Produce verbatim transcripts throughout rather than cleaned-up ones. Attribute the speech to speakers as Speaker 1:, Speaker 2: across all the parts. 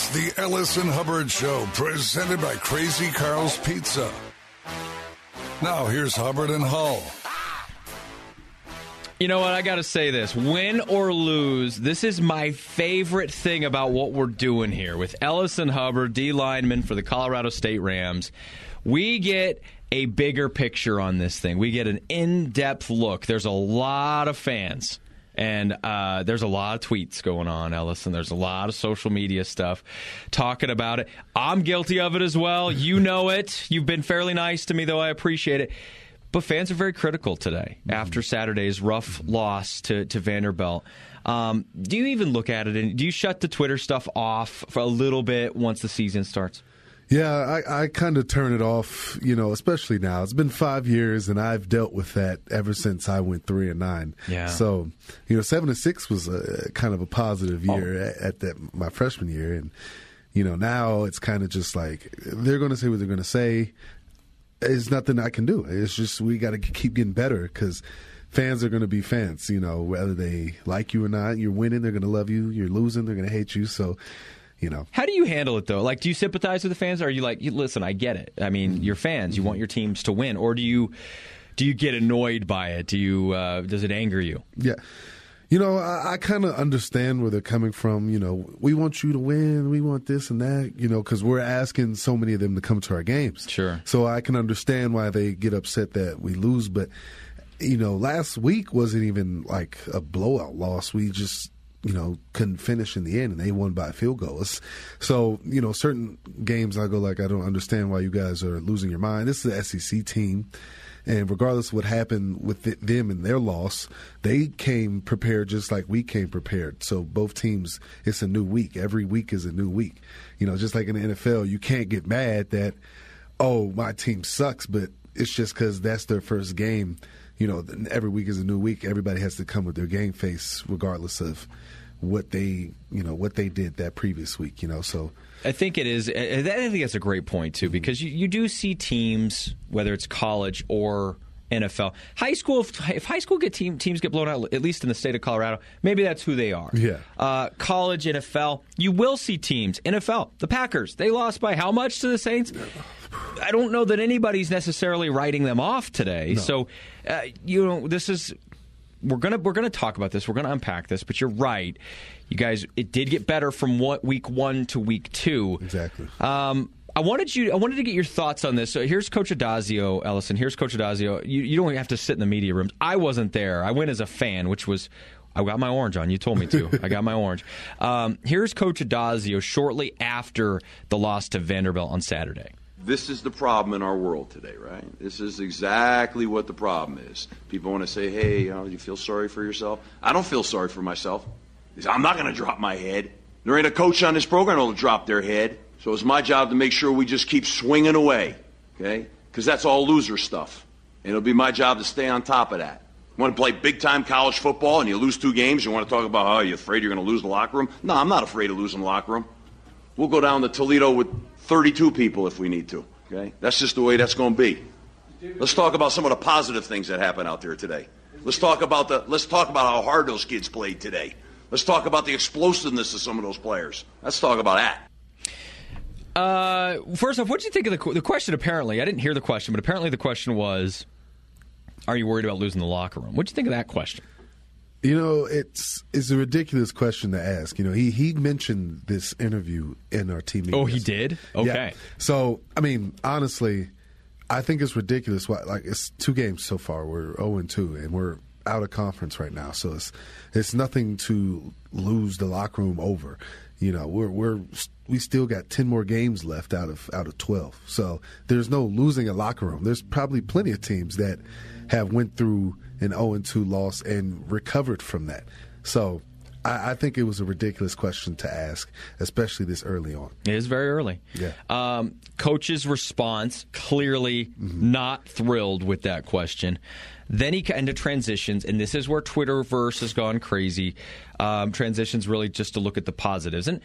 Speaker 1: the Ellis and Hubbard Show, presented by Crazy Carl's Pizza. Now, here's Hubbard and Hull.
Speaker 2: You know what? I got to say this. Win or lose, this is my favorite thing about what we're doing here with Ellis and Hubbard, D lineman for the Colorado State Rams. We get a bigger picture on this thing. We get an in-depth look. There's a lot of fans. And uh, there's a lot of tweets going on, Ellis, and there's a lot of social media stuff talking about it. I'm guilty of it as well. You know it. You've been fairly nice to me, though. I appreciate it. But fans are very critical today mm-hmm. after Saturday's rough loss to, to Vanderbilt. Um, do you even look at it, and do you shut the Twitter stuff off for a little bit once the season starts?
Speaker 3: Yeah, I, I kind of turn it off, you know, especially now. It's been five years, and I've dealt with that ever since I went three and nine.
Speaker 2: Yeah.
Speaker 3: So, you know, seven and six was a kind of a positive year oh. at, at that my freshman year, and you know, now it's kind of just like they're going to say what they're going to say. There's nothing I can do. It's just we got to keep getting better because fans are going to be fans. You know, whether they like you or not, you're winning, they're going to love you. You're losing, they're going to hate you. So. You know. How
Speaker 2: do you handle it, though? Like, do you sympathize with the fans? Or are you like, listen, I get it. I mean, you're fans. You want your teams to win. Or do you do you get annoyed by it? Do you uh, does it anger you?
Speaker 3: Yeah. You know, I, I kind of understand where they're coming from. You know, we want you to win. We want this and that, you know, because we're asking so many of them to come to our games.
Speaker 2: Sure.
Speaker 3: So I can understand why they get upset that we lose. But, you know, last week wasn't even like a blowout loss. We just... you know, couldn't finish in the end, and they won by field goals. So, you know, certain games I go like, I don't understand why you guys are losing your mind. This is the S E C team, and regardless of what happened with them and their loss, they came prepared just like we came prepared. So both teams, it's a new week. Every week is a new week. You know, just like in the N F L, you can't get mad that, oh, my team sucks, but it's just because that's their first game. You know, every week is a new week. Everybody has to come with their game face regardless of what they, you know, what they did that previous week, you know, so.
Speaker 2: I think it is. I think that's a great point, too, because you, you do see teams, whether it's college or N F L. High school, if, if high school get team, teams get blown out, at least in the state of Colorado, maybe that's who they are.
Speaker 3: Yeah.
Speaker 2: Uh, college, N F L, you will see teams. N F L, the Packers, they lost by how much to the Saints? I don't know that anybody's necessarily writing them off today.
Speaker 3: No.
Speaker 2: So, uh, you know, this is... We're gonna we're gonna talk about this. We're gonna unpack this. But you're right, you guys. It did get better from what, week one to week two.
Speaker 3: Exactly.
Speaker 2: Um, I wanted you. I wanted to get your thoughts on this. So here's Coach Adazio, Ellison. Here's Coach Adazio. You, you don't have to sit in the media rooms. I wasn't there. I went as a fan, which was. I got my orange on. You told me to. I got my orange. Um, here's Coach Adazio shortly after the loss to Vanderbilt on Saturday.
Speaker 4: This is the problem in our world today, right? This is exactly what the problem is. People want to say, hey, you know, you feel sorry for yourself? I don't feel sorry for myself. I'm not going to drop my head. There ain't a coach on this program that'll drop their head. So it's my job to make sure we just keep swinging away, okay? Because that's all loser stuff. And it'll be my job to stay on top of that. You want to play big-time college football and you lose two games, you want to talk about, oh, you're afraid you're going to lose the locker room? No, I'm not afraid of losing the locker room. We'll go down to Toledo with thirty-two people if we need to, okay? That's just the way that's going to be. Let's talk about some of the positive things that happen out there today. Let's talk about the let's talk about how hard those kids played today. Let's talk about the explosiveness of some of those players. Let's talk about that.
Speaker 2: Uh, first off, what did you think of the the question? Apparently, I didn't hear the question, but apparently the question was, are you worried about losing the locker room? What did you think of that question?
Speaker 3: You know, it's it's a ridiculous question to ask. You know, he, he mentioned this interview in our team meeting.
Speaker 2: Oh, he did? Okay.
Speaker 3: Yeah. So, I mean, honestly, I think it's ridiculous. Like, it's two games so far. We're oh and two, and we're out of conference right now. So it's it's nothing to lose the locker room over. You know, we're we're we still got ten more games left out of out of twelve. So there's no losing a locker room. There's probably plenty of teams that have went through an oh and two loss and recovered from that. So I, I think it was a ridiculous question to ask, especially this early on.
Speaker 2: It is very early.
Speaker 3: Yeah.
Speaker 2: Um, coach's response, clearly mm-hmm. not thrilled with that question. Then he kind of transitions, and this is where Twitterverse has gone crazy. Um, transitions really just to look at the positives. And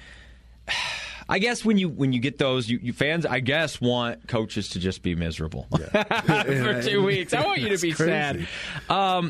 Speaker 2: I guess when you when you get those, you, you fans, I guess, want coaches to just be miserable
Speaker 3: yeah.
Speaker 2: for two weeks. I want you to be
Speaker 3: crazy.
Speaker 2: sad. Um,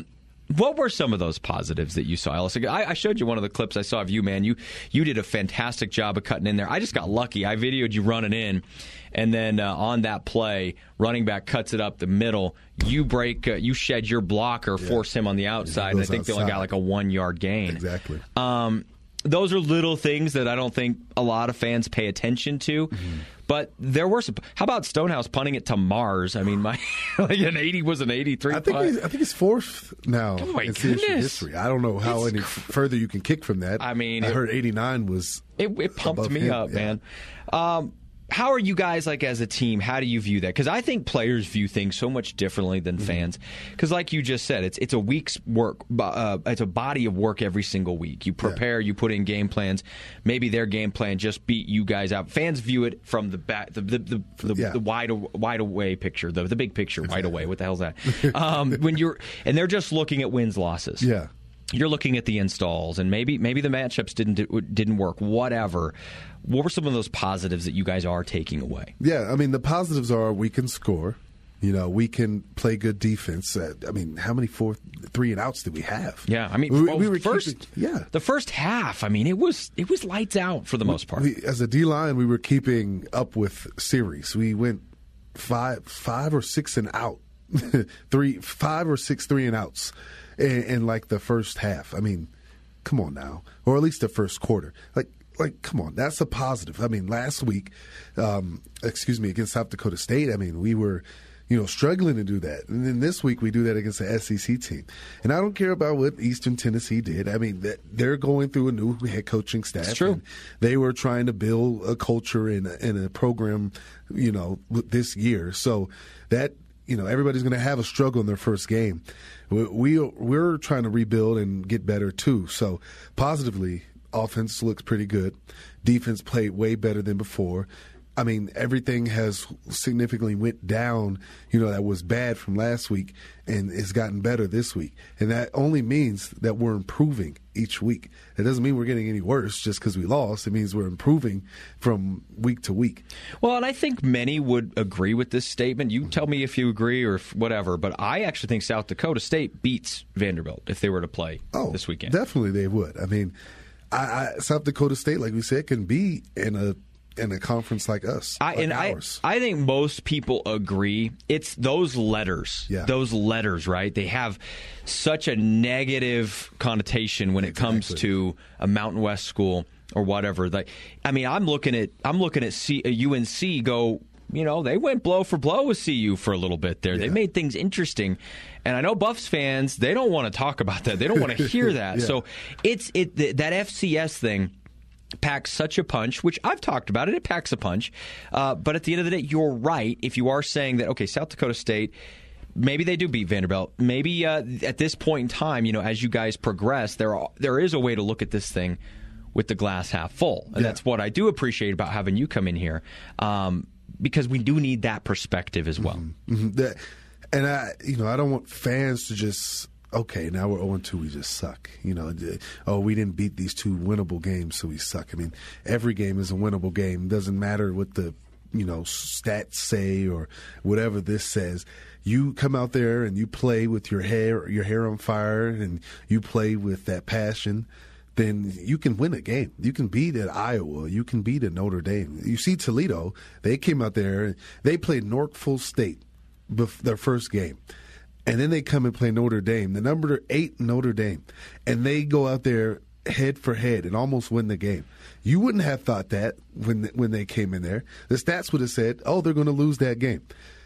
Speaker 2: What were some of those positives that you saw, Ellis? I, I showed you one of the clips I saw of you, man. You you did a fantastic job of cutting in there. I just got lucky. I videoed you running in, and then uh, on that play, running back cuts it up the middle. You break, uh, you shed your blocker, yeah. force him on the outside, and I think outside. They only got like a one-yard gain.
Speaker 3: Exactly.
Speaker 2: Um, those are little things that I don't think a lot of fans pay attention to. Mm-hmm. But there were some. How about Stonehouse punting it to Mars? I mean, my like an eighty was an eighty-three.
Speaker 3: I think
Speaker 2: punt.
Speaker 3: he's, I think he's fourth now
Speaker 2: oh my
Speaker 3: in C S U history. I don't know how
Speaker 2: it's
Speaker 3: any
Speaker 2: cr-
Speaker 3: further you can kick from that.
Speaker 2: I mean,
Speaker 3: I
Speaker 2: it,
Speaker 3: heard eighty-nine was.
Speaker 2: It, it pumped me
Speaker 3: him.
Speaker 2: up,
Speaker 3: yeah.
Speaker 2: man. Um, how are you guys like as a team? How do you view that? Because I think players view things so much differently than mm-hmm. fans. Because, like you just said, it's it's a week's work. Uh, it's a body of work every single week. You prepare, yeah. you put in game plans. Maybe their game plan just beat you guys out. Fans view it from the back, the the the, the, yeah. the wide wide away picture, the the big picture, exactly. wide away. What the hell's that? um, when you're and they're just looking at wins losses.
Speaker 3: Yeah.
Speaker 2: You're looking at the installs, and maybe maybe the matchups didn't didn't work. Whatever. What were some of those positives that you guys are taking away?
Speaker 3: Yeah, I mean, the positives are we can score. You know, we can play good defense. Uh, I mean, how many four, three and outs did we have?
Speaker 2: Yeah, I mean,
Speaker 3: we,
Speaker 2: well,
Speaker 3: we were
Speaker 2: first,
Speaker 3: keeping, yeah,
Speaker 2: the first half. I mean, it was it was lights out for the
Speaker 3: we,
Speaker 2: most part.
Speaker 3: We, as a D line, we were keeping up with series. We went five, five or six and out, three, five or six three and outs. In, in like the first half. I mean, come on now. Or at least the first quarter. Like, like come on. That's a positive. I mean, last week, um, excuse me, against South Dakota State, I mean, we were, you know, struggling to do that. And then this week we do that against the S E C team. And I don't care about what Eastern Tennessee did. I mean, they're going through a new head coaching staff.
Speaker 2: It's true.
Speaker 3: And they were trying to build a culture in a, in a program, you know, this year. So that, you know, everybody's going to have a struggle in their first game. We, we, we're trying to rebuild and get better, too. So, positively, offense looks pretty good. Defense played way better than before. I mean, everything has significantly went down, you know, that was bad from last week, and it's gotten better this week. And that only means that we're improving each week. It doesn't mean we're getting any worse just because we lost. It means we're improving from week to week.
Speaker 2: Well, and I think many would agree with this statement. You tell me if you agree or if whatever, but I actually think South Dakota State beats Vanderbilt if they were to play
Speaker 3: oh,
Speaker 2: this weekend.
Speaker 3: Definitely they would. I mean, I, I, South Dakota State, like we said, can be in a in a conference like us,
Speaker 2: I,
Speaker 3: like
Speaker 2: and
Speaker 3: ours.
Speaker 2: I, I think most people agree. It's those letters,
Speaker 3: yeah.
Speaker 2: those letters, right? They have such a negative connotation when
Speaker 3: exactly.
Speaker 2: it comes to a Mountain West school or whatever. Like, I mean, I'm looking at I'm looking at C, uh, U N C go. You know, they went blow for blow with C U for a little bit there. Yeah. They made things interesting. And I know Buffs fans, they don't want to talk about that. They don't want to hear that.
Speaker 3: yeah.
Speaker 2: So it's it that F C S thing packs such a punch, which I've talked about it. It packs a punch. Uh, but at the end of the day, you're right. If you are saying that, okay, South Dakota State, maybe they do beat Vanderbilt. Maybe uh, at this point in time, you know, as you guys progress, there are, there is a way to look at this thing with the glass half full. And
Speaker 3: yeah.
Speaker 2: that's what I do appreciate about having you come in here. Um, because we do need that perspective as well.
Speaker 3: Mm-hmm. Mm-hmm. That, and I, you know, I don't want fans to just, okay, now we're oh and two, we just suck. You know, oh, we didn't beat these two winnable games, so we suck. I mean, every game is a winnable game. It doesn't matter what the, you know, stats say or whatever this says. You come out there and you play with your hair, your hair on fire, and you play with that passion, then you can win a game. You can beat at Iowa. You can beat at Notre Dame. You see Toledo, they came out there, they played Norfolk State their first game. And then they come and play Notre Dame, the number eight Notre Dame, and they go out there head for head and almost win the game. You wouldn't have thought that when when they came in there. The stats would have said, oh, they're going to lose that game.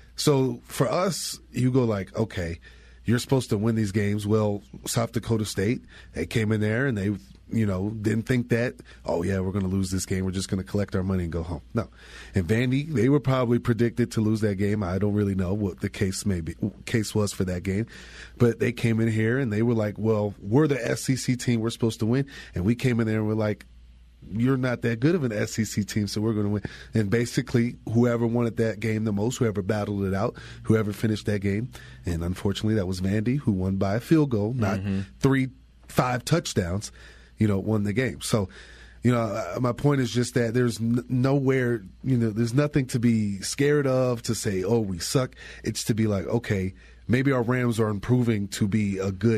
Speaker 3: So for us, you go like, okay, you're supposed to win these games. Well, South Dakota State, they came in there and they, you know, didn't think that, oh, yeah, we're going to lose this game. We're just going to collect our money and go home. No. And Vandy, they were probably predicted to lose that game. I don't really know what the case may be, case was for that game. But they came in here and they were like, well, we're the S E C team. We're supposed to win. And we came in there and we're like, you're not that good of an S E C team, so we're going to win. And basically, whoever wanted that game the most, whoever battled it out, whoever finished that game, and unfortunately, that was Vandy, who won by a field goal, not mm-hmm. three, five touchdowns, you know, won the game. So, you know, uh, my point is just that there's n- nowhere, you know, there's nothing to be scared of to say, oh, we suck. It's to be like, okay, maybe our Rams are improving to be a good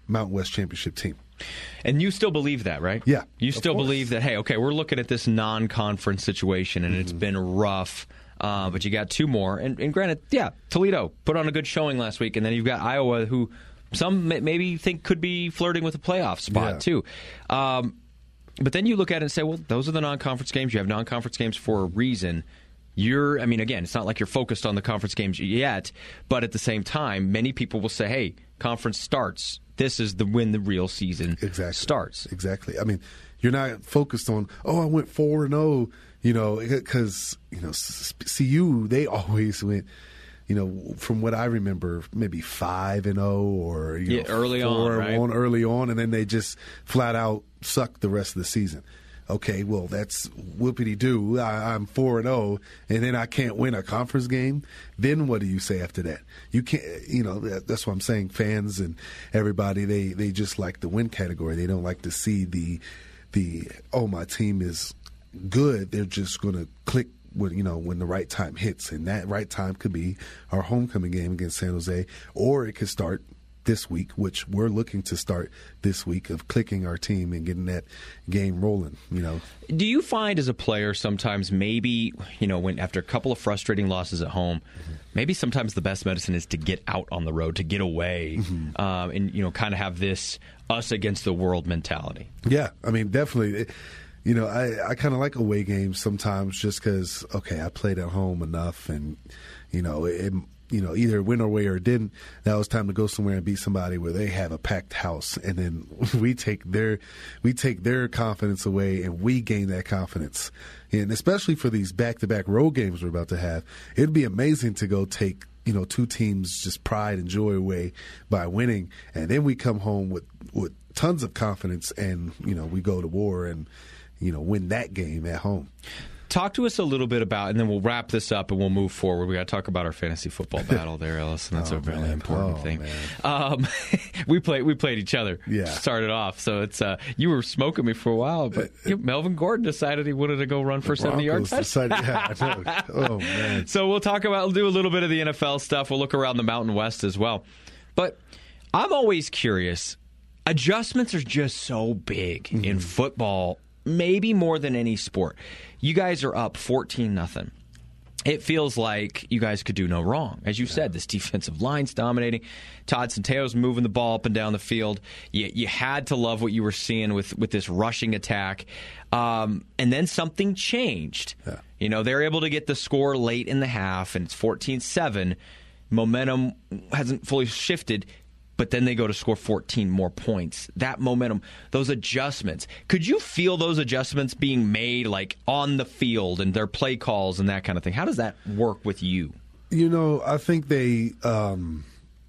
Speaker 3: Mountain West championship team.
Speaker 2: And you still believe that, right?
Speaker 3: Yeah.
Speaker 2: You still believe that, hey, okay, we're looking at this non-conference situation, and mm-hmm. it's been rough, uh, but you got two more. And, and granted, yeah, Toledo put on a good showing last week, and then you've got Iowa, who some may, maybe think could be flirting with a playoff spot, yeah. too. Um, but then you look at it and say, well, those are the non-conference games. You have non-conference games for a reason. You're, I mean, again, it's not like you're focused on the conference games yet, but at the same time, many people will say, hey, conference starts. This is the when the real season
Speaker 3: exactly.
Speaker 2: starts.
Speaker 3: Exactly. I mean, you're not focused on, oh, I went four and oh, you know, because, you know, C U, they always went, you know, from what I remember, maybe five and oh or, you
Speaker 2: yeah,
Speaker 3: know,
Speaker 2: early
Speaker 3: four
Speaker 2: on, right?
Speaker 3: on early on, and then they just flat out suck the rest of the season. Okay, well, that's whoopity-doo. I, I'm four and oh, and then I can't win a conference game. Then what do you say after that? You can't, you know, that, that's what I'm saying. Fans and everybody, they, they just like the win category. They don't like to see the, the oh, my team is good. They're just going to click when, you know, when the right time hits. And that right time could be our homecoming game against San Jose, or it could start this week, which we're looking to start this week, of clicking our team and getting that game rolling. You know,
Speaker 2: do you find as a player sometimes maybe, you know, when after a couple of frustrating losses at home, mm-hmm. maybe sometimes the best medicine is to get out on the road, to get away, mm-hmm. um, and you know, kind of have this us against the world mentality?
Speaker 3: Yeah, I mean, definitely. You know, I, I kind of like away games sometimes, just because, okay, I played at home enough, and you know, it. You know, either win away or didn't. Now it's time to go somewhere and beat somebody where they have a packed house, and then we take their we take their confidence away, and we gain that confidence. And especially for these back-to-back road games we're about to have, it'd be amazing to go take, you know, two teams' just pride and joy away by winning, and then we come home with with tons of confidence, and you know, we go to war and you know, win that game at home.
Speaker 2: Talk to us a little bit about, and then we'll wrap this up and we'll move forward. We got to talk about our fantasy football battle there, Ellison. That's
Speaker 3: oh,
Speaker 2: a really
Speaker 3: man.
Speaker 2: important
Speaker 3: oh,
Speaker 2: thing. Um, we played we played each other.
Speaker 3: Yeah.
Speaker 2: Started off, so it's uh, you were smoking me for a while, but you know, Melvin Gordon decided he wanted to go run for seventy yards.
Speaker 3: Decided, yeah, I know. Oh man.
Speaker 2: So we'll talk about, we'll do a little bit of the N F L stuff. We'll look around the Mountain West as well. But I'm always curious. Adjustments are just so big mm-hmm. in football, maybe more than any sport. You guys are up fourteen nothing. It feels like you guys could do no wrong. As you yeah. said, this defensive line's dominating. Todd Centeo's moving the ball up and down the field. You, you had to love what you were seeing with, with this rushing attack. Um, and then something changed. Yeah. You know, they're able to get the score late in the half, and it's fourteen seven. Momentum hasn't fully shifted. But then they go to score fourteen more points. That momentum, those adjustments. Could you feel those adjustments being made, like, on the field and their play calls and that kind of thing? How does that work with you?
Speaker 3: You know, I think they, um,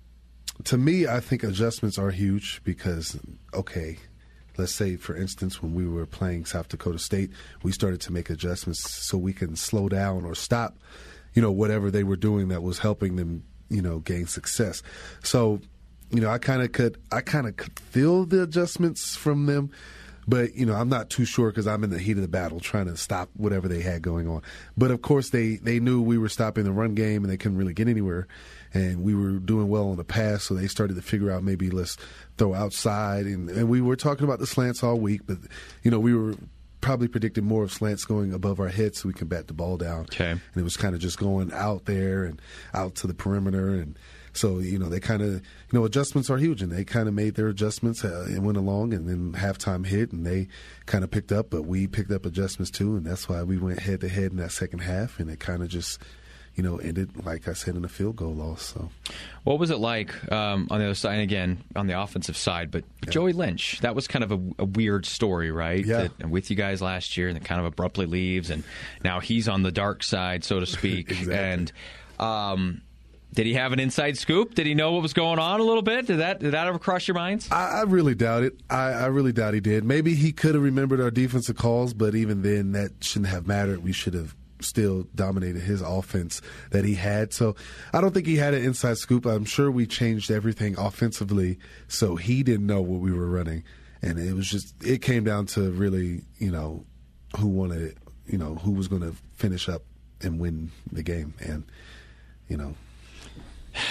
Speaker 3: to me, I think adjustments are huge because, okay, let's say, for instance, when we were playing South Dakota State, we started to make adjustments so we can slow down or stop, you know, whatever they were doing that was helping them, you know, gain success. So, you know, I kind of could, I kind of could feel the adjustments from them, but you know, I'm not too sure because I'm in the heat of the battle trying to stop whatever they had going on. But of course, they they knew we were stopping the run game and they couldn't really get anywhere, and we were doing well on the pass, so they started to figure out maybe let's throw outside, and, and we were talking about the slants all week, but you know, we were probably predicted more of slants going above our heads so we can bat the ball down.
Speaker 2: Okay, and
Speaker 3: it was kind of just going out there and out to the perimeter. And so, you know, they kind of, you know, adjustments are huge, and they kind of made their adjustments uh, and went along, and then halftime hit, and they kind of picked up, but we picked up adjustments too, and that's why we went head to head in that second half, and it kind of just, you know, ended, like I said, in a field goal loss. So,
Speaker 2: what was it like um, on the other side, and again, on the offensive side, but yeah. Joey Lynch, that was kind of a, a weird story, right?
Speaker 3: Yeah.
Speaker 2: That, with you guys last year, and it kind of abruptly leaves, and now he's on the dark side, so to speak.
Speaker 3: Exactly.
Speaker 2: And, um, did he have an inside scoop? Did he know what was going on a little bit? Did that did that ever cross your minds?
Speaker 3: I, I really doubt it. I, I really doubt he did. Maybe he could have remembered our defensive calls, but even then, that shouldn't have mattered. We should have still dominated his offense that he had. So I don't think he had an inside scoop. I'm sure we changed everything offensively, so he didn't know what we were running. And it was just, it came down to really, you know, who wanted it, you know, who was going to finish up and win the game. And, you know,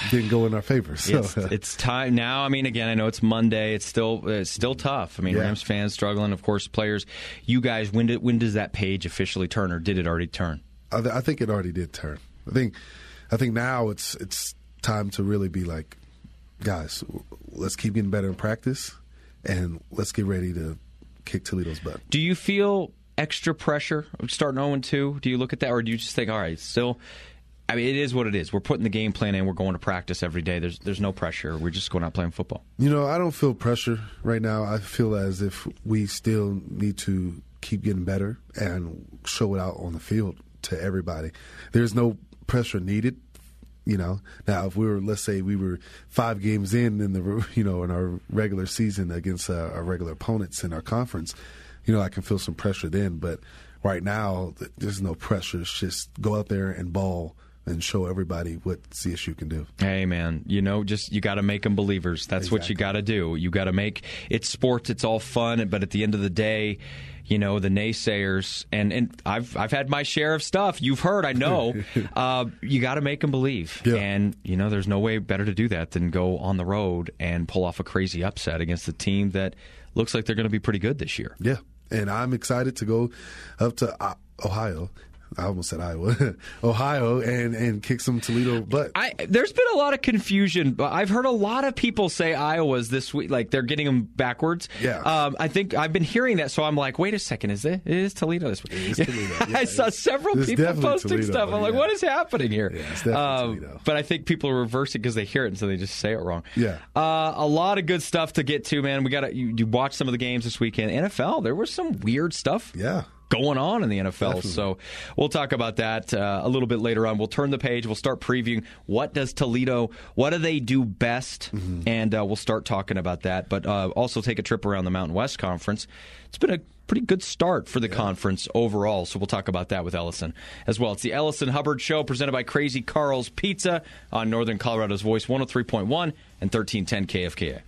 Speaker 3: didn't go in our favor. So.
Speaker 2: It's, it's time now. I mean, again, I know it's Monday. It's still it's still tough. I mean,
Speaker 3: Yeah.
Speaker 2: Rams fans struggling. Of course, players. You guys, when did when does that page officially turn, or did it already turn?
Speaker 3: I, th- I think it already did turn. I think I think now it's it's time to really be like, guys, let's keep getting better in practice, and let's get ready to kick Toledo's butt.
Speaker 2: Do you feel extra pressure starting oh and two? Do you look at that, or do you just think, all right, still, I mean, it is what it is. We're putting the game plan in. We're going to practice every day. There's there's no pressure. We're just going out playing football.
Speaker 3: You know, I don't feel pressure right now. I feel as if we still need to keep getting better and show it out on the field to everybody. There's no pressure needed. You know, now if we were, let's say we were five games in in the, you know, in our regular season against uh, our regular opponents in our conference, you know, I can feel some pressure then. But right now, there's no pressure. It's just go out there and ball and show everybody what C S U can do.
Speaker 2: Hey, man, you know, just you got to make them believers. That's
Speaker 3: Exactly.
Speaker 2: what you got to do. You got to make it's sports. It's all fun, but at the end of the day, you know, the naysayers, and, and I've I've had my share of stuff. You've heard, I know. uh, you got to make them believe.
Speaker 3: Yeah.
Speaker 2: And, you know, there's no way better to do that than go on the road and pull off a crazy upset against a team that looks like they're going to be pretty good this year.
Speaker 3: Yeah, and I'm excited to go up to uh, Ohio. I almost said Iowa, Ohio, and, and kick some Toledo butt.
Speaker 2: I, there's been a lot of confusion. I've heard a lot of people say Iowa's this week, like they're getting them backwards.
Speaker 3: Yeah.
Speaker 2: Um, I think I've been hearing that, so I'm like, wait a second, is it? It is Toledo this week.
Speaker 3: It is Toledo. Yeah,
Speaker 2: I saw
Speaker 3: it's-
Speaker 2: several
Speaker 3: it's
Speaker 2: people
Speaker 3: definitely
Speaker 2: posting
Speaker 3: Toledo,
Speaker 2: stuff. I'm like,
Speaker 3: yeah.
Speaker 2: what is happening here?
Speaker 3: Yeah, it's definitely
Speaker 2: Um,
Speaker 3: Toledo.
Speaker 2: but I think people are reversing because they hear it, and so they just say it wrong.
Speaker 3: Yeah.
Speaker 2: Uh, a lot of good stuff to get to, man. We got to you, you watch some of the games this weekend. N F L, there was some weird stuff.
Speaker 3: Yeah.
Speaker 2: Going on in the N F L.
Speaker 3: Definitely.
Speaker 2: So we'll talk about that uh, a little bit later on. We'll turn the page. We'll start previewing what does Toledo, what do they do best,
Speaker 3: Mm-hmm.
Speaker 2: and uh, we'll start talking about that. But uh, also take a trip around the Mountain West Conference. It's been a pretty good start for the conference overall, so we'll talk about that with Ellison as well. It's the Ellison Hubbard Show presented by Crazy Carl's Pizza on Northern Colorado's Voice one oh three point one and thirteen ten K F K A.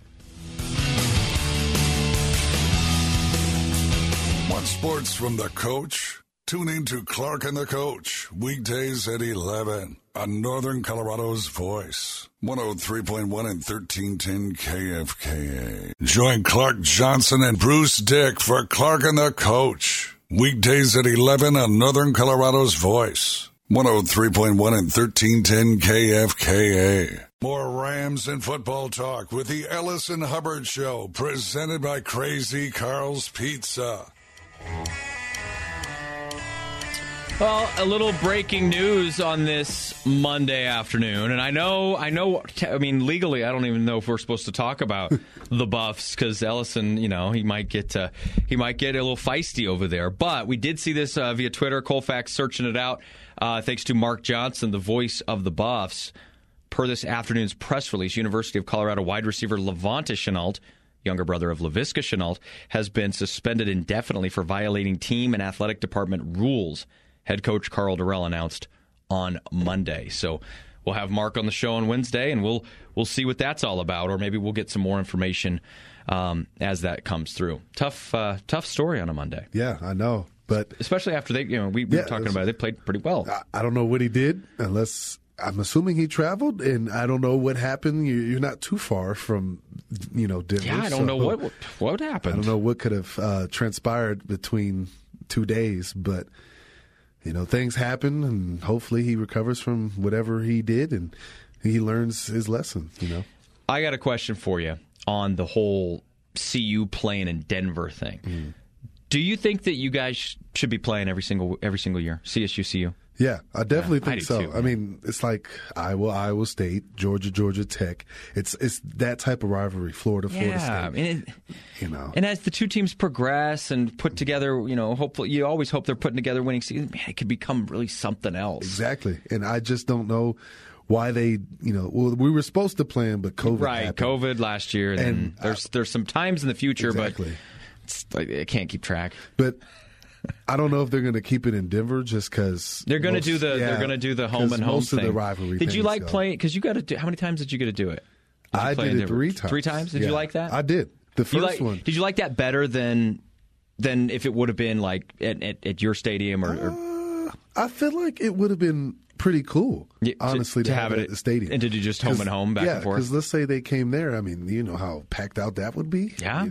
Speaker 1: Want sports from the coach? Tune in to Clark and the Coach, weekdays at eleven on Northern Colorado's Voice, one oh three point one and thirteen ten K F K A. Join Clark Johnson and Bruce Dick for Clark and the Coach, weekdays at eleven on Northern Colorado's Voice, one oh three point one and thirteen ten K F K A. More Rams and football talk with the Ellison Hubbard Show, presented by Crazy Carl's Pizza.
Speaker 2: Well, a little breaking news on this Monday afternoon, and I know, I know. I mean, legally, I don't even know if we're supposed to talk about the Buffs because Ellison, you know, he might get uh, he might get a little feisty over there. But we did see this uh, via Twitter. Colfax searching it out, uh, thanks to Mark Johnson, the voice of the Buffs. Per this afternoon's press release, University of Colorado wide receiver Levante Chenault, younger brother of Laviska Chenault, has been suspended indefinitely for violating team and athletic department rules. Head coach Carl Durrell announced on Monday. So we'll have Mark on the show on Wednesday, and we'll we'll see what that's all about, or maybe we'll get some more information um, as that comes through. Tough uh, tough story on a Monday,
Speaker 3: Yeah, I know. But
Speaker 2: especially after they, you know, we, we
Speaker 3: Yeah,
Speaker 2: were talking
Speaker 3: it's-
Speaker 2: about it. They played pretty well.
Speaker 3: I, I don't know what he did, unless I'm assuming he traveled, and I don't know what happened. You, you're not too far from, you know, Denver.
Speaker 2: yeah, I don't
Speaker 3: so
Speaker 2: know what what happened.
Speaker 3: I don't know what could have uh, transpired between two days, but you know, things happen, and hopefully he recovers from whatever he did, and he learns his lesson. You know,
Speaker 2: I got a question for you on the whole C U playing in Denver thing.
Speaker 3: Mm.
Speaker 2: Do you think that you guys should be playing every single every single year? C S U, C U?
Speaker 3: yeah, I definitely
Speaker 2: Yeah, I
Speaker 3: think
Speaker 2: do
Speaker 3: so.
Speaker 2: too,
Speaker 3: I mean, it's like Iowa, Iowa State, Georgia, Georgia Tech. It's it's that type of rivalry. Florida, Florida
Speaker 2: Yeah,
Speaker 3: State.
Speaker 2: and, it,
Speaker 3: You know,
Speaker 2: and as the two teams progress and put together, you know, hopefully you always hope they're putting together winning seasons. Man, it could become really something else.
Speaker 3: exactly. And I just don't know why they, you know, well, we were supposed to plan, but COVID
Speaker 2: Right,
Speaker 3: happened.
Speaker 2: COVID last year, and,
Speaker 3: And,
Speaker 2: then there's there's some times in the future,
Speaker 3: Exactly.
Speaker 2: but it's like, I can't keep track.
Speaker 3: But I don't know if they're going to keep it in Denver just because
Speaker 2: They're going to do the they're going to do the home and home
Speaker 3: most
Speaker 2: thing.
Speaker 3: of the rivalry.
Speaker 2: Did you
Speaker 3: things
Speaker 2: like
Speaker 3: go.
Speaker 2: playing? Because you got to do. How many times did you get to do it? Did you
Speaker 3: I
Speaker 2: play in
Speaker 3: did it
Speaker 2: Denver?
Speaker 3: three times.
Speaker 2: Three times. Did you
Speaker 3: Yeah.
Speaker 2: like that?
Speaker 3: I did. The
Speaker 2: You
Speaker 3: first
Speaker 2: like-
Speaker 3: one.
Speaker 2: Did you like that better than than if it would have been like at, at, at your stadium or? or
Speaker 3: I feel like it would have been pretty cool,
Speaker 2: Yeah, to-
Speaker 3: honestly, to,
Speaker 2: to
Speaker 3: have,
Speaker 2: have
Speaker 3: it
Speaker 2: it
Speaker 3: at the stadium.
Speaker 2: and to do just home
Speaker 3: 'Cause-
Speaker 2: and home, back
Speaker 3: yeah,
Speaker 2: and forth.
Speaker 3: because let's say they came there. I mean, you know how packed out that would be.
Speaker 2: Yeah.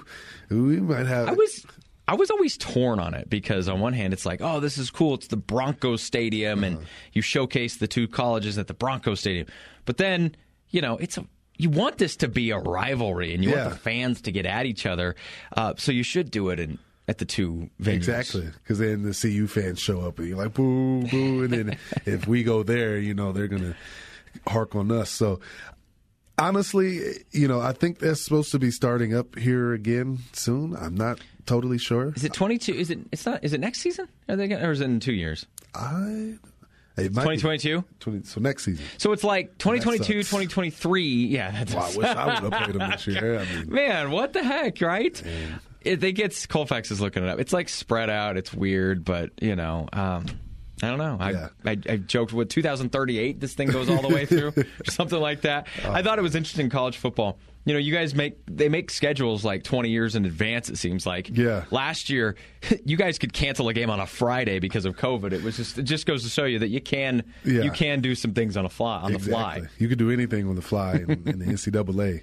Speaker 3: We might have.
Speaker 2: I was I was always torn on it because on one hand it's like, oh, this is cool. It's the Broncos Stadium, and you showcase the two colleges at the Broncos Stadium. But then, you know, it's a you want this to be a rivalry, and you
Speaker 3: Yeah.
Speaker 2: want the fans to get at each other. Uh, so you should do it in at the two venues.
Speaker 3: Exactly, because then the C U fans show up and you're like, boo, boo. And then if we go there, you know, they're going to hark on us. So honestly, you know, I think that's supposed to be starting up here again soon. I'm not totally sure.
Speaker 2: Is it twenty-two? Is it? It's not. Is it next season? Are they? Gonna, or is it in two years?
Speaker 3: I. It might
Speaker 2: twenty
Speaker 3: be
Speaker 2: twenty-two.
Speaker 3: twenty So next season.
Speaker 2: So it's like twenty twenty-two,
Speaker 3: sucks.
Speaker 2: twenty twenty-three. Yeah. That's,
Speaker 3: Wow, I wish I would have played them this year. I mean,
Speaker 2: man, what the heck, right? It, they get Colfax is looking it up. It's like spread out. It's weird, but you know, um, I don't know. I,
Speaker 3: Yeah.
Speaker 2: I I joked with two thousand thirty-eight. This thing goes all the way through, or something like that. I thought it was interesting in college football. You know, you guys make they make schedules like twenty years in advance. It seems like.
Speaker 3: Yeah.
Speaker 2: Last year, you guys could cancel a game on a Friday because of COVID. It was just it just goes to show you that you can
Speaker 3: Yeah.
Speaker 2: you can do some things on a fly on
Speaker 3: exactly.
Speaker 2: the fly.
Speaker 3: You could do anything on the fly in, in the N C double A.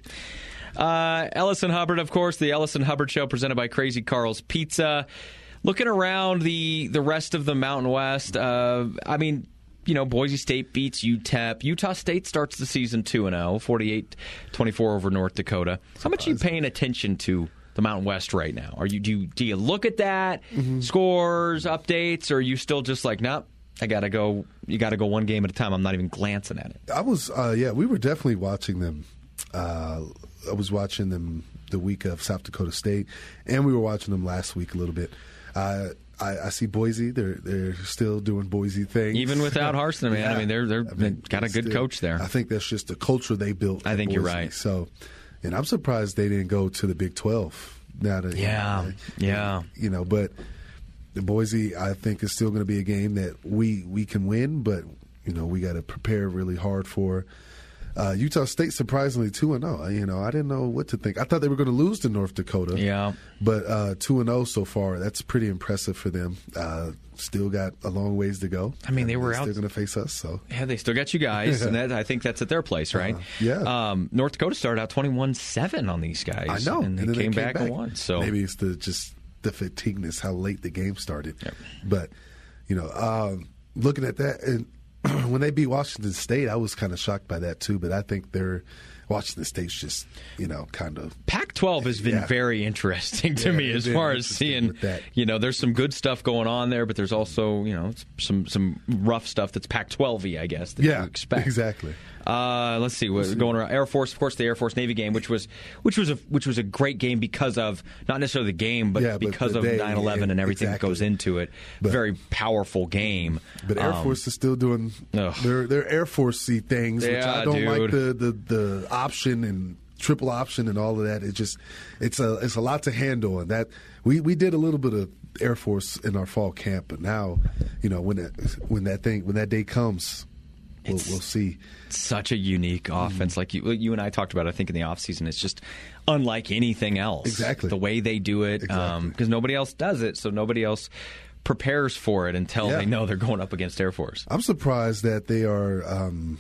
Speaker 2: Uh, Ellison Hubbard, of course, the Ellison Hubbard Show presented by Crazy Carl's Pizza. Looking around the, the rest of the Mountain West, uh, I mean, you know, Boise State beats U T E P. Utah State starts the season two and oh, forty-eight twenty-four over North Dakota. How much are you paying attention to the Mountain West right now? Are you do you, do you look at that,
Speaker 3: Mm-hmm.
Speaker 2: scores, updates, or are you still just like, nope, I got to go, you got to go one game at a time. I'm not even glancing at it.
Speaker 3: I was, uh, yeah, we were definitely watching them. Uh, I was watching them the week of South Dakota State, and we were watching them last week a little bit. Uh, I, I see Boise; they're they're still doing Boise things,
Speaker 2: Even without Harston, man.
Speaker 3: Yeah.
Speaker 2: I mean, they're they're
Speaker 3: I mean,
Speaker 2: they got a good
Speaker 3: still-
Speaker 2: coach there.
Speaker 3: I think that's just the culture they built.
Speaker 2: I
Speaker 3: at
Speaker 2: think you're
Speaker 3: Boise.
Speaker 2: right.
Speaker 3: So, and I'm surprised they didn't go to the Big twelve. Now that
Speaker 2: Yeah,
Speaker 3: you know,
Speaker 2: yeah.
Speaker 3: you know, but the Boise, I think, is still going to be a game that we we can win, but you know, we got to prepare really hard for. Uh, Utah State surprisingly two and zero. You know, I didn't know what to think. I thought they were going to lose to North Dakota.
Speaker 2: Yeah.
Speaker 3: But uh, two and zero so far. That's pretty impressive for them. Uh, still got a long ways to go.
Speaker 2: I mean, they
Speaker 3: And
Speaker 2: were
Speaker 3: they're
Speaker 2: out-
Speaker 3: still going to face us. So
Speaker 2: Yeah, they still got you guys, and that, I think that's at their place, right?
Speaker 3: Uh, yeah.
Speaker 2: Um, North Dakota started out twenty-one seven on these guys.
Speaker 3: I know,
Speaker 2: and they
Speaker 3: then
Speaker 2: came, back, and won. So
Speaker 3: maybe it's the just the fatigueness, how late the game started. But you know, um, looking at that, and when they beat Washington State, I was kind of shocked by that too. But I think they're Washington State's just you know kind of.
Speaker 2: Pac twelve has been
Speaker 3: Yeah.
Speaker 2: very interesting to
Speaker 3: Yeah,
Speaker 2: me
Speaker 3: it's
Speaker 2: as
Speaker 3: been
Speaker 2: far as
Speaker 3: interesting
Speaker 2: seeing,
Speaker 3: with that.
Speaker 2: you know, there's some good stuff going on there, but there's also, you know, some some rough stuff that's Pac twelve-y, I guess, that
Speaker 3: Yeah,
Speaker 2: you expect.
Speaker 3: exactly.
Speaker 2: Uh, let's see what's going around. Air Force, of course, the Air Force Navy game, which was which was a which was a great game because of not necessarily the game, but
Speaker 3: Yeah, but
Speaker 2: because
Speaker 3: the
Speaker 2: of
Speaker 3: day,
Speaker 2: nine eleven and everything
Speaker 3: exactly.
Speaker 2: that goes into it.
Speaker 3: But-
Speaker 2: Very powerful game.
Speaker 3: But Air
Speaker 2: Um,
Speaker 3: Force is still doing
Speaker 2: ugh.
Speaker 3: their their Air Force-y things, which
Speaker 2: Yeah,
Speaker 3: I don't like
Speaker 2: dude.
Speaker 3: the, the the option and triple option and all of that. It just it's a it's a lot to handle, and that we, we did a little bit of Air Force in our fall camp, but now you know when that when that thing when that day comes, we'll,
Speaker 2: It's-
Speaker 3: we'll see.
Speaker 2: such a unique offense. Like you, you and I talked about, I think in the offseason, it's just unlike anything else.
Speaker 3: Exactly.
Speaker 2: The way they do it, because
Speaker 3: Exactly.
Speaker 2: nobody else does it, so nobody else prepares for it until
Speaker 3: Yeah.
Speaker 2: they know they're going up against Air Force.
Speaker 3: I'm surprised that they are um,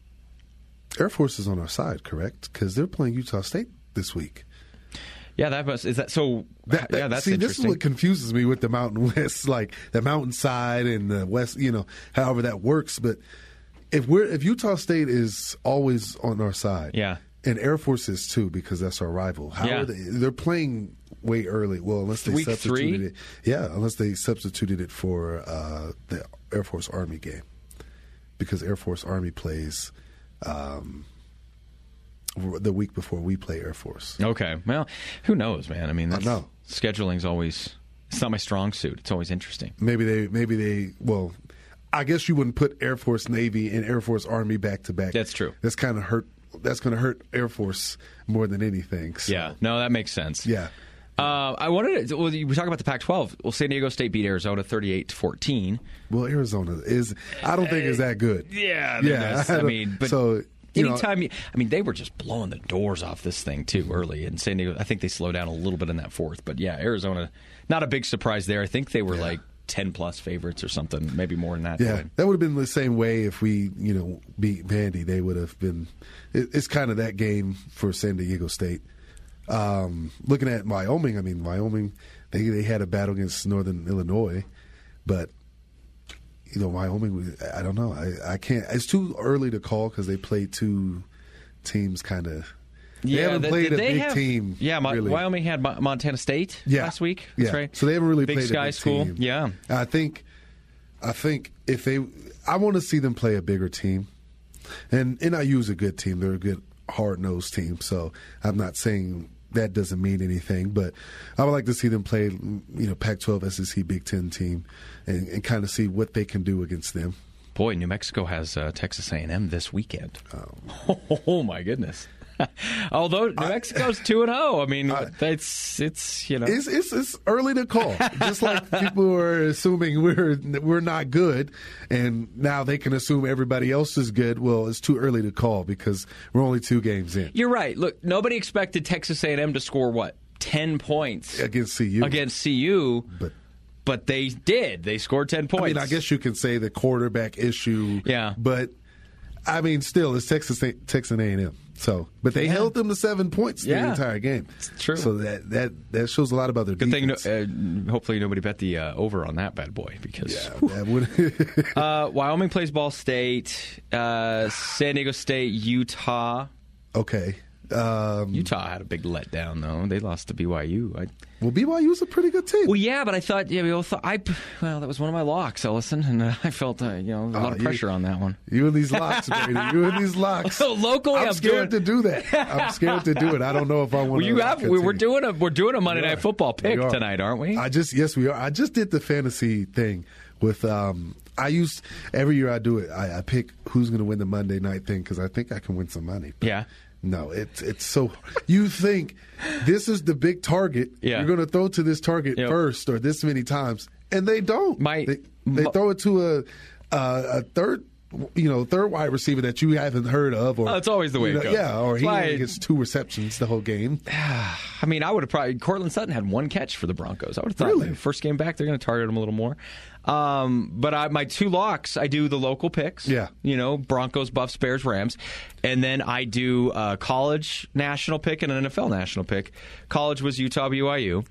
Speaker 3: Air Force is on our side, correct? Because they're playing Utah State this week.
Speaker 2: Yeah, that must is that so.
Speaker 3: That, that-
Speaker 2: yeah, that's
Speaker 3: see, this is
Speaker 2: interesting.
Speaker 3: what confuses me with the Mountain West, like the mountainside and the West. You know, however that works. But if we're if Utah State is always on our side,
Speaker 2: Yeah.
Speaker 3: and Air Force is too because that's our rival. How
Speaker 2: Yeah.
Speaker 3: are they? They're playing way early. Well, unless they
Speaker 2: Week
Speaker 3: substituted
Speaker 2: three?
Speaker 3: it. Yeah, unless they substituted it for uh, the Air Force Army game, because Air Force Army plays. Um, the week before we play Air Force.
Speaker 2: Okay, well, who knows, man? I mean, that's,
Speaker 3: know.
Speaker 2: scheduling's always it's not my strong suit. It's always interesting.
Speaker 3: Maybe they, maybe they. Well, I guess you wouldn't put Air Force Navy and Air Force Army back to back.
Speaker 2: That's true.
Speaker 3: That's kind of hurt. That's going to hurt Air Force more than anything. So,
Speaker 2: Yeah, no, that makes sense.
Speaker 3: yeah.
Speaker 2: Uh, I wanted to. Well, we talk about the Pac twelve. Well, San Diego State beat Arizona thirty-eight to fourteen.
Speaker 3: Well, Arizona is. I don't think is that good.
Speaker 2: Yeah,
Speaker 3: Yeah,
Speaker 2: that's-
Speaker 3: I
Speaker 2: I
Speaker 3: don't-
Speaker 2: mean, but
Speaker 3: so, you know-
Speaker 2: anytime you, I mean, they were just blowing the doors off this thing too early in San Diego. I think they slowed down a little bit in that fourth, but yeah, Arizona, not a big surprise there. I think they were like ten-plus favorites or something, maybe more than that.
Speaker 3: Yeah, that would have been the same way if we, you know, beat Vandy. They would have been it, – it's kind of that game for San Diego State. Um, looking at Wyoming, I mean, Wyoming, they, they had a battle against Northern Illinois, but – you know, Wyoming, I don't know. I, I can't. It's too early to call because they played two teams kind of. They
Speaker 2: yeah,
Speaker 3: haven't
Speaker 2: they,
Speaker 3: played
Speaker 2: they
Speaker 3: a big
Speaker 2: have,
Speaker 3: team.
Speaker 2: Yeah,
Speaker 3: really.
Speaker 2: Wyoming had Montana State
Speaker 3: yeah.
Speaker 2: last week. That's
Speaker 3: yeah.
Speaker 2: right.
Speaker 3: So they haven't really
Speaker 2: big
Speaker 3: played
Speaker 2: Sky
Speaker 3: a big
Speaker 2: school.
Speaker 3: team.
Speaker 2: Yeah.
Speaker 3: I think, I think if they, I want to see them play a bigger team, and N I U is a good team. They're a good hard nosed team. So I'm not saying that doesn't mean anything, but I would like to see them play, you know, Pac twelve, S E C, Big Ten team, and, and kind of see what they can do against them.
Speaker 2: Boy, New Mexico has uh, Texas A and M this weekend. Oh, oh my goodness! Although New Mexico's two and zero, I mean, I, it's it's you know,
Speaker 3: it's, it's it's early to call. Just like people are assuming we're we're not good, and now they can assume everybody else is good. Well, it's too early to call because we're only two games in.
Speaker 2: You're right. Look, nobody expected Texas A and M to score what ten points
Speaker 3: against C U.
Speaker 2: Against C U,
Speaker 3: but.
Speaker 2: But they did. They scored ten points.
Speaker 3: I mean, I guess you can say the quarterback issue.
Speaker 2: Yeah.
Speaker 3: But, I mean, still, it's Texas A, Texas A and M. So, but they yeah. held them to seven points
Speaker 2: yeah.
Speaker 3: the entire game.
Speaker 2: It's true.
Speaker 3: So that that, that shows a lot about their
Speaker 2: Good
Speaker 3: defense.
Speaker 2: thing, no, uh, hopefully nobody bet the uh, over on that bad boy because
Speaker 3: yeah, that would
Speaker 2: uh, Wyoming plays Ball State, uh, San Diego State, Utah.
Speaker 3: Okay. Um,
Speaker 2: Utah had a big letdown, though. They lost to B Y U. I,
Speaker 3: well, B Y U's a pretty good team.
Speaker 2: Well, yeah, but I thought, yeah, we all thought, I, well, that was one of my locks, Ellison, and uh, I felt, uh, you know, a lot uh, of pressure
Speaker 3: you,
Speaker 2: on that one.
Speaker 3: You and these locks, Brady. You and these locks.
Speaker 2: So locally,
Speaker 3: I'm,
Speaker 2: I'm
Speaker 3: scared
Speaker 2: doing...
Speaker 3: to do that. I'm scared to do it. I don't know if I want
Speaker 2: well,
Speaker 3: to.
Speaker 2: You have. We, we're doing a we're doing a Monday
Speaker 3: we
Speaker 2: Night Football pick tonight, aren't we?
Speaker 3: I just yes, we are. I just did the fantasy thing with. Um, I used every year I do it. I, I pick who's going to win the Monday night thing because I think I can win some money. But
Speaker 2: yeah.
Speaker 3: No, it's it's so you think this is the big target.
Speaker 2: Yeah.
Speaker 3: You're going to throw to this target
Speaker 2: yep.
Speaker 3: first or this many times, and they don't.
Speaker 2: My,
Speaker 3: they, they
Speaker 2: my,
Speaker 3: throw it to a uh, a third, you know, third wide receiver that you haven't heard of. Or
Speaker 2: that's always the way
Speaker 3: you know,
Speaker 2: it goes.
Speaker 3: Yeah, or he
Speaker 2: Why,
Speaker 3: only gets two receptions the whole game.
Speaker 2: I mean, I would have probably Cortland Sutton had one catch for the Broncos. I would have thought
Speaker 3: really?
Speaker 2: First game back, they're going to target him a little more. Um, but I, my two locks, I do the local picks.
Speaker 3: Yeah.
Speaker 2: You know, Broncos, Buffs, Bears, Rams. And then I do a college national pick and an N F L national pick. College was Utah, B Y U.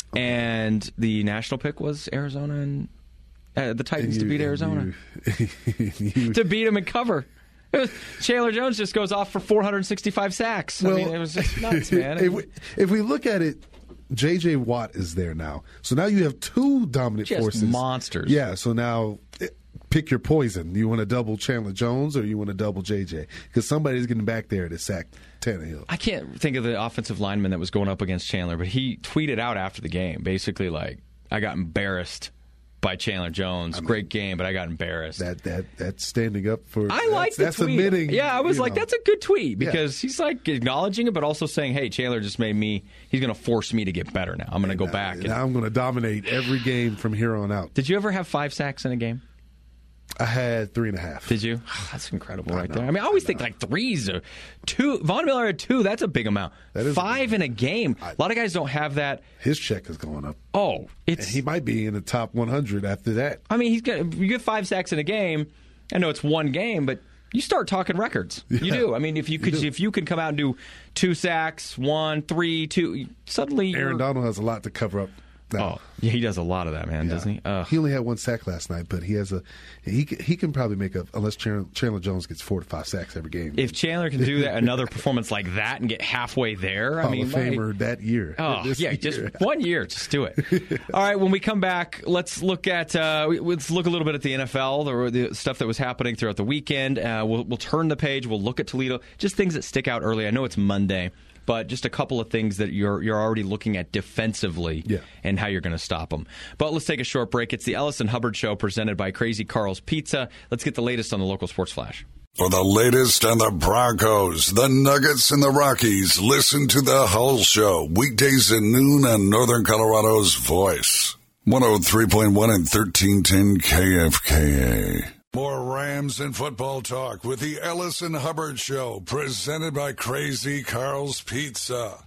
Speaker 2: And the national pick was Arizona and uh, the Titans
Speaker 3: you,
Speaker 2: to beat Arizona.
Speaker 3: You, you,
Speaker 2: to beat them and cover. Was, Chandler Jones just goes off for four hundred sixty-five sacks.
Speaker 3: Well,
Speaker 2: I mean, it was just nuts, man.
Speaker 3: If we, if we look at it, J J. Watt is there now. So now you have two dominant
Speaker 2: just
Speaker 3: forces.
Speaker 2: monsters.
Speaker 3: Yeah, so now pick your poison. You want to double Chandler Jones or you want to double J J? Because somebody's getting back there to sack Tannehill.
Speaker 2: I can't think of the offensive lineman that was going up against Chandler, but he tweeted out after the game, basically like, I got embarrassed by Chandler Jones. I mean, great game, but I got embarrassed.
Speaker 3: That that that's standing up for.
Speaker 2: I like the
Speaker 3: that's
Speaker 2: tweet.
Speaker 3: Admitting,
Speaker 2: yeah, I was like,
Speaker 3: know.
Speaker 2: that's a good tweet because
Speaker 3: yeah.
Speaker 2: he's like acknowledging it, but also saying, hey, Chandler just made me. He's going to force me to get better now. I'm going to go
Speaker 3: now,
Speaker 2: back. And,
Speaker 3: now I'm going to dominate every game from here on out.
Speaker 2: Did you ever have five sacks in a game?
Speaker 3: I had three and a half.
Speaker 2: Did you? Oh, that's incredible
Speaker 3: I
Speaker 2: right
Speaker 3: know,
Speaker 2: there. I mean, I always
Speaker 3: I
Speaker 2: think like threes or two. Von Miller had two. That's a big amount.
Speaker 3: That is
Speaker 2: Five in a game.
Speaker 3: I,
Speaker 2: a lot of guys don't have that.
Speaker 3: His check is going up.
Speaker 2: Oh, it's
Speaker 3: and he might be in the top one hundred after that.
Speaker 2: I mean, he's got you get five sacks in a game. I know it's one game, but you start talking records.
Speaker 3: Yeah,
Speaker 2: you do. I mean, if you could, you if you can come out and do two sacks, one, three, two, suddenly
Speaker 3: Aaron Donald has a lot to cover up.
Speaker 2: Now. Oh, yeah, he does a lot of that, man,
Speaker 3: yeah.
Speaker 2: doesn't he? Ugh.
Speaker 3: He only had one sack last night, but he has a he he can probably make a unless Chandler, Chandler Jones gets four to five sacks every game.
Speaker 2: If Chandler can do that, another performance like that and get halfway there, I
Speaker 3: Hall
Speaker 2: mean,
Speaker 3: of Famer
Speaker 2: like,
Speaker 3: that year.
Speaker 2: Oh,
Speaker 3: this
Speaker 2: yeah,
Speaker 3: year.
Speaker 2: just one year, just do it. All right, when we come back, let's look at uh, let's look a little bit at the N F L, the, the stuff that was happening throughout the weekend. Uh, we'll we'll turn the page. We'll look at Toledo, just things that stick out early. I know it's Monday, but just a couple of things that you're you're already looking at defensively
Speaker 3: yeah.
Speaker 2: and how you're going to stop them. But let's take a short break. It's the Ellison Hubbard Show presented by Crazy Carl's Pizza. Let's get the latest on the local sports flash.
Speaker 1: For the latest on the Broncos, the Nuggets, and the Rockies, listen to the Hull Show weekdays at noon on Northern Colorado's Voice. one oh three point one and thirteen ten K F K A. More Rams and football talk with the Ellison Hubbard Show, presented by Crazy Carl's Pizza.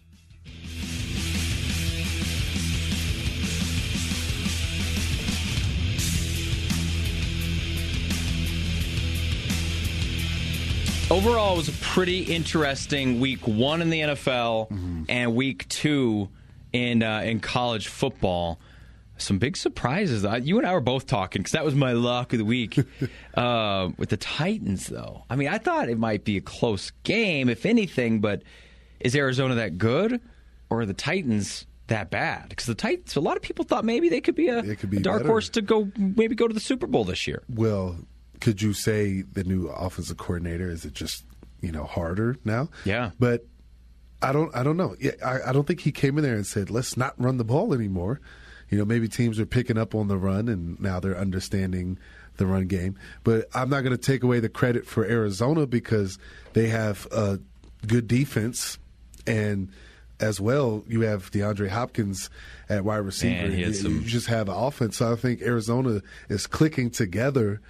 Speaker 2: overall, it was a pretty interesting week one in the N F L mm-hmm. and week two in uh, in college football. Some big surprises. You and I were both talking because that was my lock of the week uh, with the Titans, though. I mean, I thought it might be a close game, if anything, but is Arizona that good or are the Titans that bad? Because the Titans, a lot of people thought maybe they could be a,
Speaker 3: could be
Speaker 2: a dark
Speaker 3: better.
Speaker 2: horse to go maybe go to the Super Bowl this year.
Speaker 3: Well, could you say the new offensive coordinator, is it just, you know, harder now?
Speaker 2: Yeah.
Speaker 3: But I don't I don't know. Yeah, I, I don't think he came in there and said, let's not run the ball anymore. You know, maybe teams are picking up on the run, and now they're understanding the run game. But I'm not going to take away the credit for Arizona because they have a good defense, and as well, you have DeAndre Hopkins at wide receiver.
Speaker 2: Man, he had
Speaker 3: you,
Speaker 2: some...
Speaker 3: you just have an offense. So I think Arizona is clicking together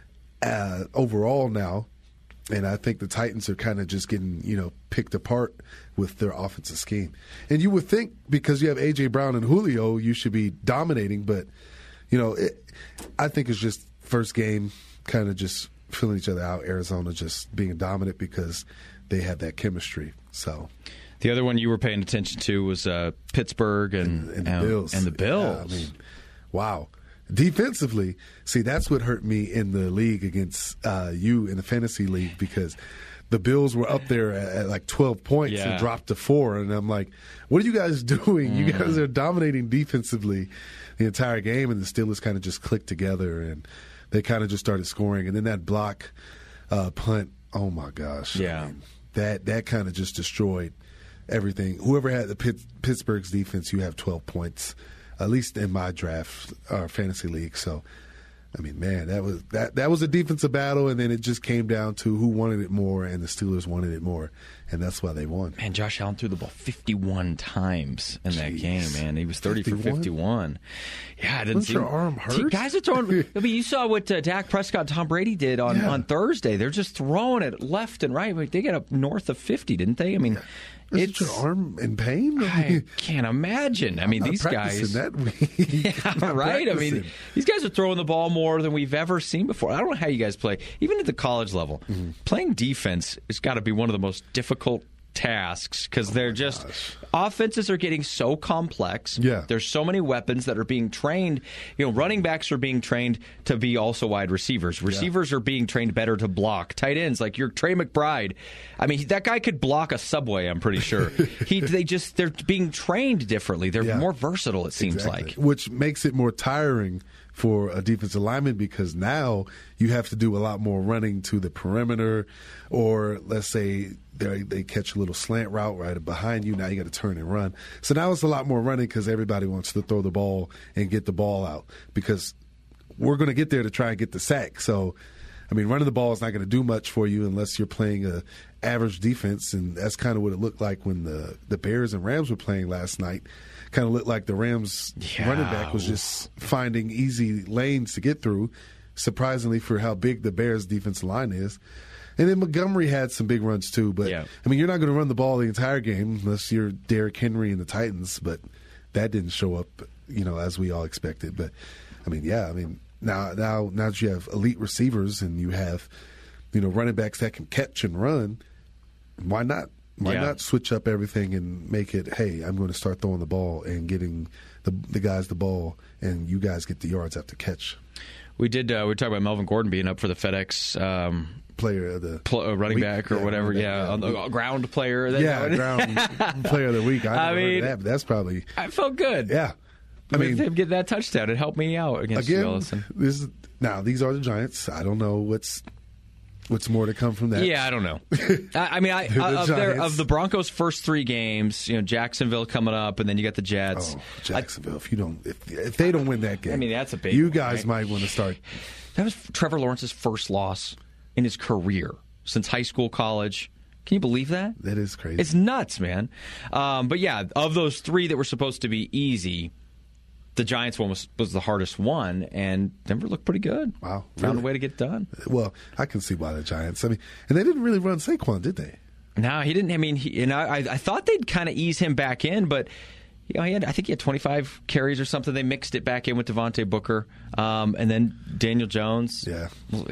Speaker 3: uh, overall now. And I think the Titans are kind of just getting, you know, picked apart with their offensive scheme. And you would think because you have A J. Brown and Julio, you should be dominating. But, you know, it, I think it's just first game kind of just filling each other out. Arizona just being dominant because they have that chemistry. So
Speaker 2: the other one you were paying attention to was uh, Pittsburgh and,
Speaker 3: and, and the
Speaker 2: um,
Speaker 3: Bills.
Speaker 2: And the Bills.
Speaker 3: Yeah, I mean, wow. Defensively, see, that's what hurt me in the league against uh, you in the fantasy league because the Bills were up there at, at like twelve points
Speaker 2: yeah.
Speaker 3: and dropped to four. And I'm like, what are you guys doing? Mm. You guys are dominating defensively the entire game, and the Steelers kind of just clicked together, and they kind of just started scoring. And then that block uh, punt, oh, my gosh.
Speaker 2: Yeah.
Speaker 3: I mean, that, that kind of just destroyed everything. Whoever had the Pitt, Pittsburgh's defense, you have twelve points. At least in my draft or fantasy league. So, I mean, man, that was that that was a defensive battle, and then it just came down to who wanted it more, and the Steelers wanted it more, and that's why they won.
Speaker 2: Man, Josh Allen threw the ball fifty-one times in that
Speaker 3: Jeez.
Speaker 2: game, man. He was thirty
Speaker 3: fifty-one?
Speaker 2: for fifty-one. Yeah, I didn't
Speaker 3: Wasn't
Speaker 2: see
Speaker 3: your arm hurt?
Speaker 2: See, guys are throwing. I mean, you saw what uh, Dak Prescott and Tom Brady did on,
Speaker 3: Yeah.
Speaker 2: on Thursday. They're just throwing it left and right. I mean, they got up north of fifty, didn't they? I mean,
Speaker 3: Is
Speaker 2: it's
Speaker 3: your arm in pain?
Speaker 2: I can't imagine. I mean,
Speaker 3: I'm not
Speaker 2: these
Speaker 3: practicing
Speaker 2: guys.
Speaker 3: that week.
Speaker 2: Yeah, right. I mean, these guys are throwing the ball more than we've ever seen before. I don't know how you guys play, even at the college level. Mm-hmm. Playing defense has got to be one of the most difficult tasks because they're just
Speaker 3: gosh.
Speaker 2: offenses are getting so complex.
Speaker 3: Yeah.
Speaker 2: There's so many weapons that are being trained. You know, running backs are being trained to be also wide receivers. Receivers yeah. are being trained better to block. Tight ends like your Trey McBride. I mean, that guy could block a subway. I'm pretty sure. he they just they're being trained differently. They're yeah. more versatile. It seems
Speaker 3: exactly.
Speaker 2: like,
Speaker 3: which makes it more tiring for a defensive lineman because now you have to do a lot more running to the perimeter, or let's say they they catch a little slant route right behind you. Now you got to turn and run. So now it's a lot more running because everybody wants to throw the ball and get the ball out because we're going to get there to try and get the sack. So, I mean, running the ball is not going to do much for you unless you're playing a average defense, and that's kind of what it looked like when the, the Bears and Rams were playing last night. Kind of looked like the Rams
Speaker 2: yeah.
Speaker 3: running back was just finding easy lanes to get through, surprisingly for how big the Bears' defensive line is. And then Montgomery had some big runs too. But,
Speaker 2: yeah.
Speaker 3: I mean, you're not going to run the ball the entire game unless you're Derrick Henry and the Titans. But that didn't show up, you know, as we all expected. But, I mean, yeah, I mean, now, now, now that you have elite receivers and you have, you know, running backs that can catch and run, why not? Why
Speaker 2: yeah.
Speaker 3: not switch up everything and make it, hey, I'm going to start throwing the ball and getting the the guys the ball, and you guys get the yards after catch.
Speaker 2: We did. Uh, we talked about Melvin Gordon being up for the FedEx um,
Speaker 3: player of the
Speaker 2: pl- uh, running
Speaker 3: week.
Speaker 2: back or
Speaker 3: yeah,
Speaker 2: whatever.
Speaker 3: back,
Speaker 2: Yeah,
Speaker 3: yeah.
Speaker 2: on the uh, ground player. That
Speaker 3: yeah, ground player of the week. I,
Speaker 2: I mean,
Speaker 3: that, but that's probably.
Speaker 2: I felt good.
Speaker 3: Yeah, I
Speaker 2: With
Speaker 3: mean,
Speaker 2: him get that touchdown, it helped me out against
Speaker 3: again,
Speaker 2: Ellison.
Speaker 3: this is, now these are the Giants. I don't know what's what's more to come from that.
Speaker 2: Yeah, I don't know. I, I mean, I,
Speaker 3: The
Speaker 2: uh, of, their,
Speaker 3: Giants.
Speaker 2: of the Broncos' first three games, you know, Jacksonville coming up, and then you got the Jets.
Speaker 3: Oh, Jacksonville. if you don't, if if they don't win that game,
Speaker 2: I mean, that's a big
Speaker 3: You
Speaker 2: one,
Speaker 3: guys
Speaker 2: right?
Speaker 3: might want to start.
Speaker 2: That was Trevor Lawrence's first loss in his career since high school, college. Can you believe that?
Speaker 3: That is crazy.
Speaker 2: It's nuts, man. Um, but yeah, of those three that were supposed to be easy, the Giants one was, was the hardest one, and Denver looked pretty good.
Speaker 3: Wow,
Speaker 2: Found
Speaker 3: really?
Speaker 2: a way to get it done.
Speaker 3: Well, I can see why the Giants. I mean, and they didn't really run Saquon, did they?
Speaker 2: No, he didn't. I mean, he, and I, I thought they'd kind of ease him back in, but you know, he had, I think he had twenty-five carries or something. They mixed it back in with Devontae Booker, um, and then Daniel Jones.
Speaker 3: Yeah.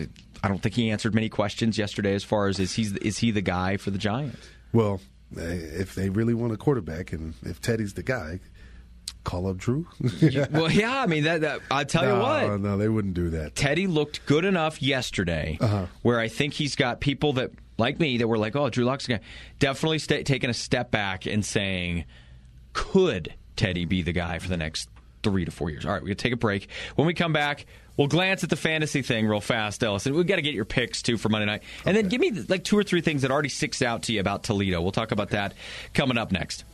Speaker 2: I don't think he answered many questions yesterday as far as is he is he the guy for the Giants?
Speaker 3: Well, if they really want a quarterback, and if Teddy's the guy, call up Drew.
Speaker 2: Well, yeah, I mean, that, that I'll tell
Speaker 3: no,
Speaker 2: you what.
Speaker 3: No, they wouldn't do that.
Speaker 2: Teddy looked good enough yesterday
Speaker 3: uh-huh.
Speaker 2: where I think he's got people that, like me, that were like, oh, Drew Lock's the guy. Definitely st- taking a step back and saying, could Teddy be the guy for the next three to four years? All right, we're going to take a break. When we come back, we'll glance at the fantasy thing real fast, Ellison. We've got to get your picks, too, for Monday night. And
Speaker 3: okay.
Speaker 2: then give me like two or three things that already sticks out to you about Toledo. We'll talk about that coming up next.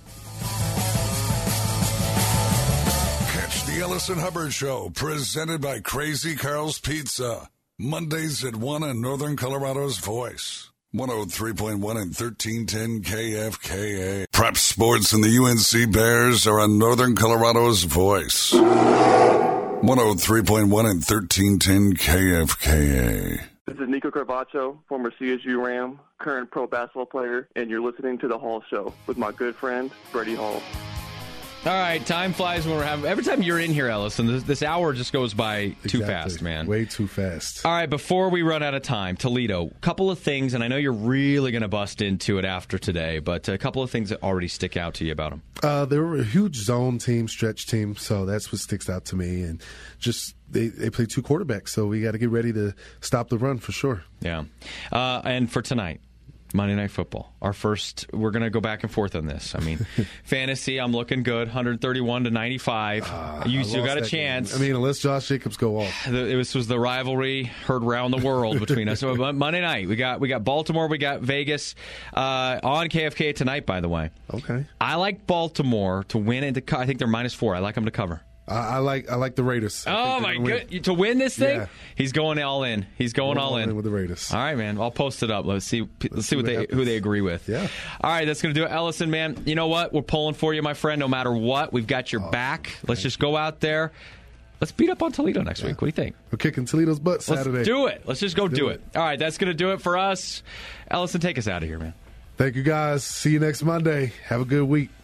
Speaker 1: Catch the Ellison Hubbard Show, presented by Crazy Carl's Pizza. Mondays at one on Northern Colorado's Voice. one oh three point one and thirteen ten K F K A. Prep Sports and the U N C Bears are on Northern Colorado's Voice. one oh three point one and thirteen ten K F K A.
Speaker 5: This is Nico Carvacho, former C S U Ram, current pro basketball player, and you're listening to The Hall Show with my good friend, Freddie Hall.
Speaker 2: All right, time flies when we're having. Every time you're in here, Ellison, this, this hour just goes by too
Speaker 3: exactly.
Speaker 2: fast, man.
Speaker 3: Way too fast.
Speaker 2: All right, before we run out of time, Toledo, couple of things, and I know you're really going to bust into it after today, but a couple of things that already stick out to you about them.
Speaker 3: Uh, they were a huge zone team, stretch team, so that's what sticks out to me. And just they, they play two quarterbacks, so we got to get ready to stop the run for sure.
Speaker 2: Yeah. Uh, and for tonight, Monday Night Football. Our first, we're going to go back and forth on this. I mean, fantasy, I'm looking good, one thirty-one to ninety-five. Uh, you still got a chance.
Speaker 3: Game. I mean, unless Josh Jacobs go off.
Speaker 2: The, it was, was the rivalry heard around the world between us. So Monday night, we got we got Baltimore, we got Vegas uh, on K F K tonight, by the way.
Speaker 3: Okay.
Speaker 2: I like Baltimore to win and to co- I think they're minus four. I like them to cover.
Speaker 3: I, I like I like the Raiders.
Speaker 2: Oh, my God. To win this thing?
Speaker 3: Yeah.
Speaker 2: He's going all in. He's going all,
Speaker 3: all
Speaker 2: in.
Speaker 3: in with the Raiders.
Speaker 2: All right, man. I'll post it up. Let's see Let's, let's see what, what they who they agree with.
Speaker 3: Yeah.
Speaker 2: All right, that's going to do it. Ellison, man, you know what? We're pulling for you, my friend, no matter what. We've got your oh, back. Let's just go out there. Let's beat up on Toledo next yeah. week. What do you think?
Speaker 3: We're kicking Toledo's butt Saturday.
Speaker 2: Let's do it. Let's just go
Speaker 3: Let's
Speaker 2: do,
Speaker 3: do
Speaker 2: it.
Speaker 3: it.
Speaker 2: All right, that's going to do it for us. Ellison, take us out of here, man.
Speaker 3: Thank you, guys. See you next Monday. Have a good week.